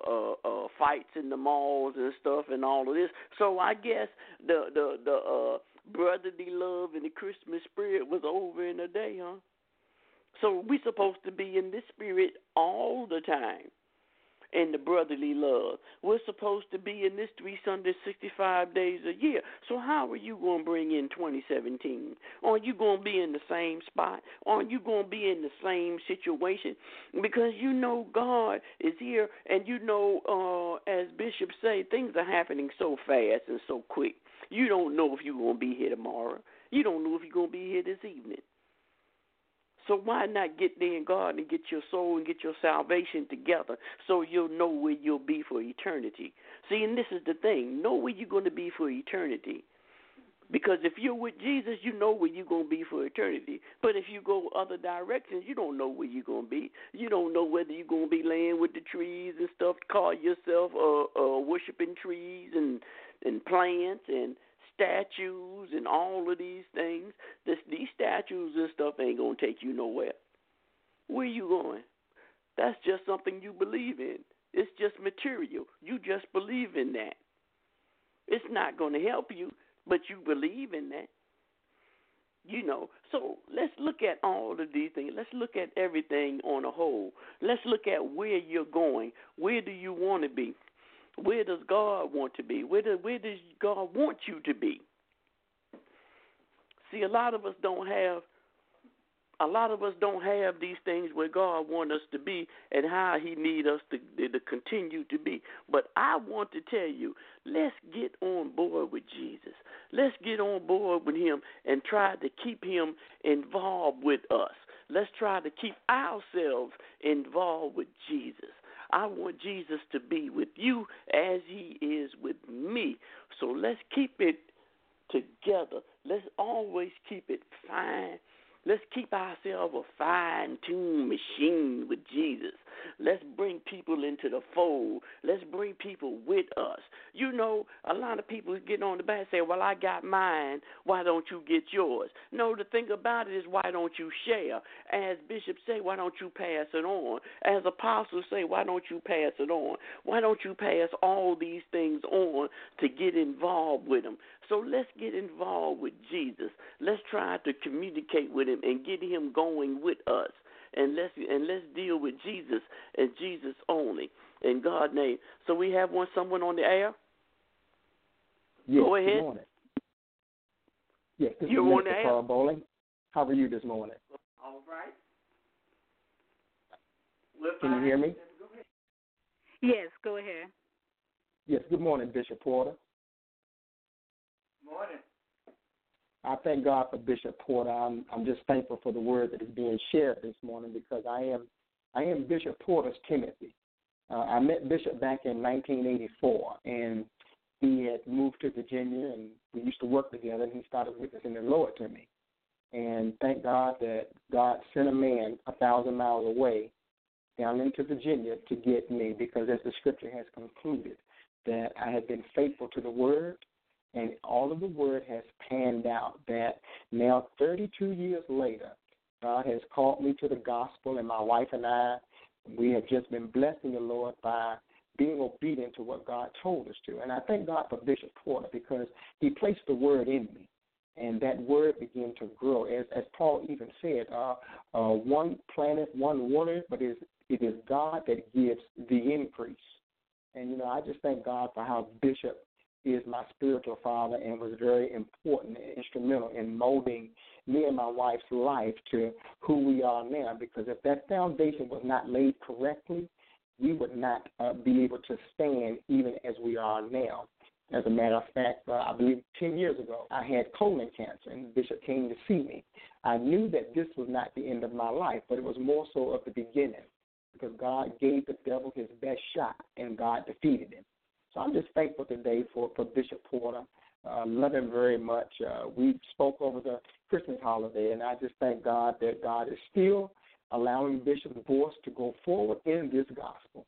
fights in the malls and stuff, and all of this. So I guess the brotherly love and the Christmas spirit was over in a day, huh? So we supposed to be in this spirit all the time. And the brotherly love. We're supposed to be in this 365 days a year. So how are you going to bring in 2017? Are you going to be in the same spot? Are you going to be in the same situation? Because you know God is here, and you know, as Bishop say, things are happening so fast and so quick. You don't know if you're going to be here tomorrow. You don't know if you're going to be here this evening. So why not get there in God and get your soul and get your salvation together so you'll know where you'll be for eternity? See, and this is the thing. Know where you're going to be for eternity. Because if you're with Jesus, you know where you're going to be for eternity. But if you go other directions, you don't know where you're going to be. You don't know whether you're going to be laying with the trees and stuff, call yourself worshiping trees and plants and statues and all of these things. These statues and stuff ain't going to take you nowhere. Where you going? That's just something you believe in. It's just material. You just believe in that. It's not going to help you, but you believe in that. You know, so let's look at all of these things. Let's look at everything on a whole. Let's look at where you're going. Where do you want to be? Where does God want to be? Where does God want you to be? See, a lot of us don't have these things where God wants us to be and how He needs us to continue to be. But I want to tell you, let's get on board with Jesus. Let's get on board with Him and try to keep Him involved with us. Let's try to keep ourselves involved with Jesus. I want Jesus to be with you as He is with me. So let's keep it together. Let's always keep it fine Let's keep ourselves a fine-tuned machine with Jesus. Let's bring people into the fold. Let's bring people with us. You know, a lot of people get on the back and say, well, I got mine. Why don't you get yours? No, the thing about it is, why don't you share? As Bishop say, why don't you pass it on? As apostles say, why don't you pass it on? Why don't you pass all these things on to get involved with them? So let's get involved with Jesus. Let's try to communicate with him and get him going with us. And let's deal with Jesus and Jesus only. In God's name. So we have someone on the air? Yes, go ahead. Good morning. Yes, this You're is on the Mr. air. Carl Bowling. How are you this morning? All right. Can you hear me? Yes, go ahead. Yes, good morning, Bishop Porter. Morning. I thank God for Bishop Porter. I'm just thankful for the word that is being shared this morning, because I am Bishop Porter's Timothy. I met Bishop back in 1984, and he had moved to Virginia, and we used to work together, and he started witnessing the Lord to me. And thank God that God sent a man 1,000 miles away down into Virginia to get me, because as the scripture has concluded, that I have been faithful to the word, and all of the word has panned out, that now 32 years later, God has called me to the gospel, and my wife and I, we have just been blessing the Lord by being obedient to what God told us to. And I thank God for Bishop Porter, because he placed the word in me, and that word began to grow. As Paul even said, one planted, one watered, but it is God that gives the increase. And, you know, I just thank God for how Bishop is my spiritual father and was very important and instrumental in molding me and my wife's life to who we are now, because if that foundation was not laid correctly, we would not be able to stand even as we are now. As a matter of fact, I believe 10 years ago, I had colon cancer, and Bishop came to see me. I knew that this was not the end of my life, but it was more so of the beginning, because God gave the devil his best shot, and God defeated him. So I'm just thankful today for Bishop Porter. Love him very much. We spoke over the Christmas holiday, and I just thank God that God is still allowing Bishop's voice to go forward in this gospel.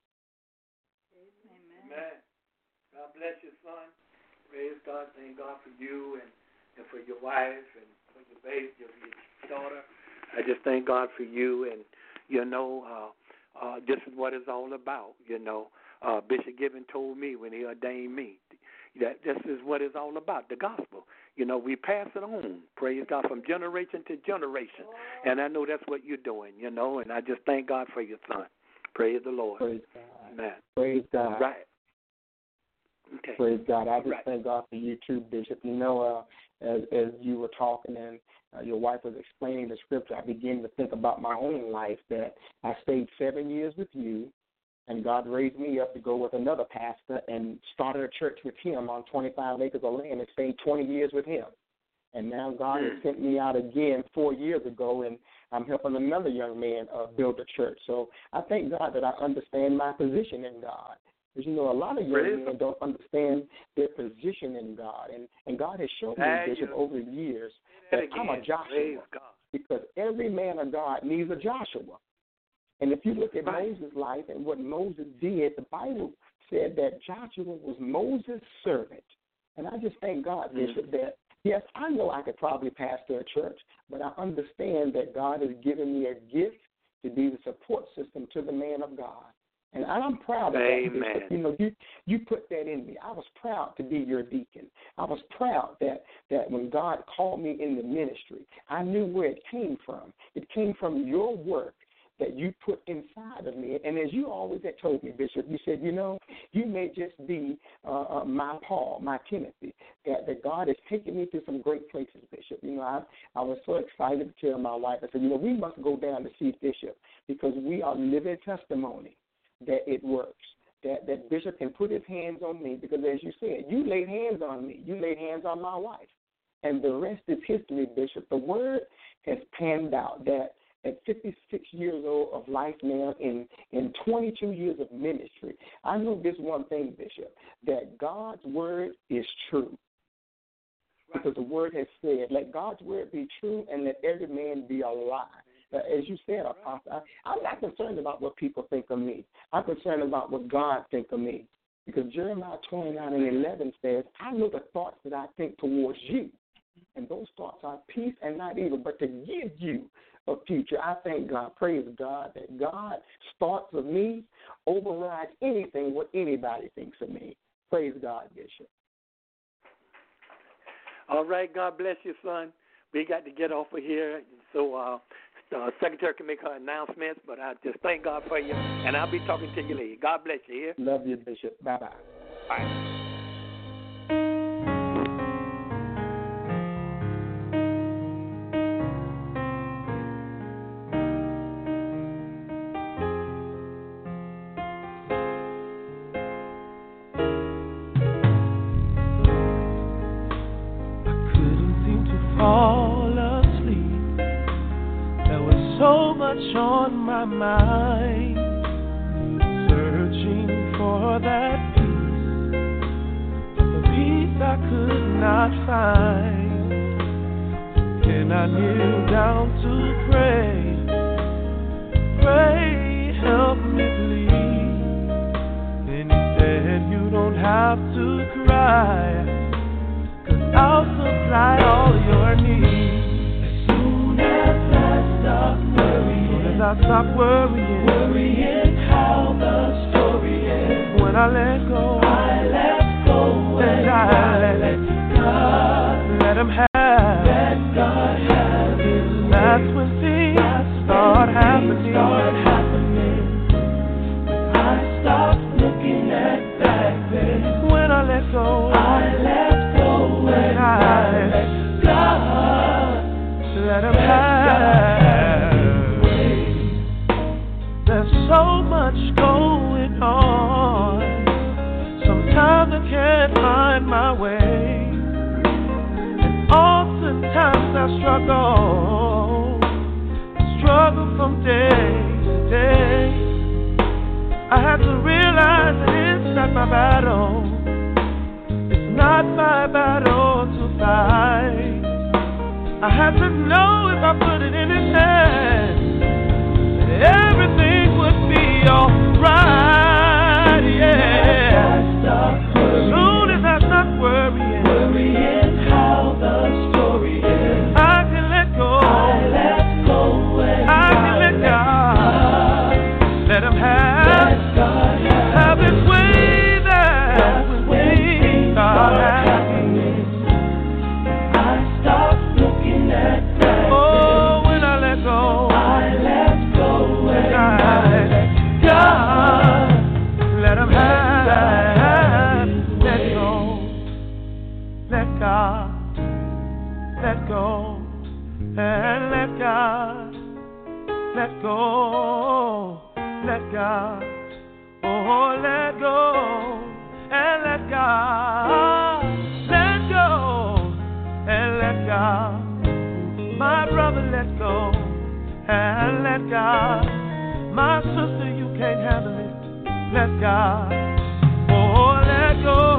Amen. God bless your son. Praise God. Thank God for you and for your wife and for your baby, your daughter. I just thank God for you. And, you know, this is what it's all about, you know. Bishop Gibbon told me when he ordained me that this is what it's all about, the gospel. You know, we pass it on, praise God, from generation to generation. And I know that's what you're doing, you know, and I just thank God for your son. Praise the Lord. Praise God. Amen. Praise God. Right. Okay. Praise God. I just thank God for you too, Bishop. You know, as you were talking and your wife was explaining the scripture, I began to think about my own life, that I stayed 7 years with you, and God raised me up to go with another pastor and started a church with him on 25 acres of land and stayed 20 years with him. And now God has sent me out again 4 years ago, and I'm helping another young man build a church. So I thank God that I understand my position in God. Because, you know, a lot of young men don't understand their position in God. And God has shown me, Bishop, over the years that I'm a Joshua. Because every man of God needs a Joshua. And if you look at Moses' life and what Moses did, the Bible said that Joshua was Moses' servant. And I just thank God, Bishop, that, yes, I know I could probably pastor a church, but I understand that God has given me a gift to be the support system to the man of God. And I'm proud of that, Bishop. You know, you put that in me. I was proud to be your deacon. I was proud that when God called me in the ministry, I knew where it came from. It came from your work that you put inside of me. And as you always had told me, Bishop, you said, you know, you may just be my Paul, my Timothy, that God has taken me to some great places, Bishop. You know, I was so excited to tell my wife, I said, you know, we must go down to see Bishop, because we are living testimony that it works, that Bishop can put his hands on me, because as you said, you laid hands on me. You laid hands on my wife. And the rest is history, Bishop. The word has panned out that at 56 years old of life now, in 22 years of ministry, I know this one thing, Bishop, that God's word is true. because the word has said, let God's word be true and let every man be a lie. As you said, Apostle, I'm not concerned about what people think of me. I'm concerned about what God thinks of me. Because Jeremiah 29:11 says, I know the thoughts that I think towards you. And those thoughts are peace and not evil, but to give you a future. I thank God, praise God, that God's thoughts of me overrides anything what anybody thinks of me. Praise God, Bishop. All right, God bless you, son. We got to get off of here, so Secretary can make her announcements, but I just thank God for you, and I'll be talking to you later. God bless you. Here. Love you, Bishop. Bye-bye. Bye. On my mind, searching for that peace, the peace I could not find. Then I kneel down to pray, help me please. Then he said, you don't have to cry, 'cause I'll supply all your needs. As soon as I stop worrying, I stop worrying how the story ends. When I let go, and I let God, let him have, let God have his way. That's when things start happening. I stop looking at back then. When I let go, and I let God, let him have. There's so much going on. Sometimes I can't find my way, and oftentimes I struggle from day to day. I have to realize that it's not my battle. It's not my battle to fight. I have to know if I put it in his hands, everything would be alright, yeah. As soon as I stop worrying how the story is, I can let go, I can let God, let him have his way, that's when God has. I stop looking at that. Oh, when I let go, God, let him have, let go, let God, let go, and let God, let go, let God, oh, let go, and let God, let go, and let God, my brother, let go, and let God. My sister, you can't handle it. Let God. Oh, let go.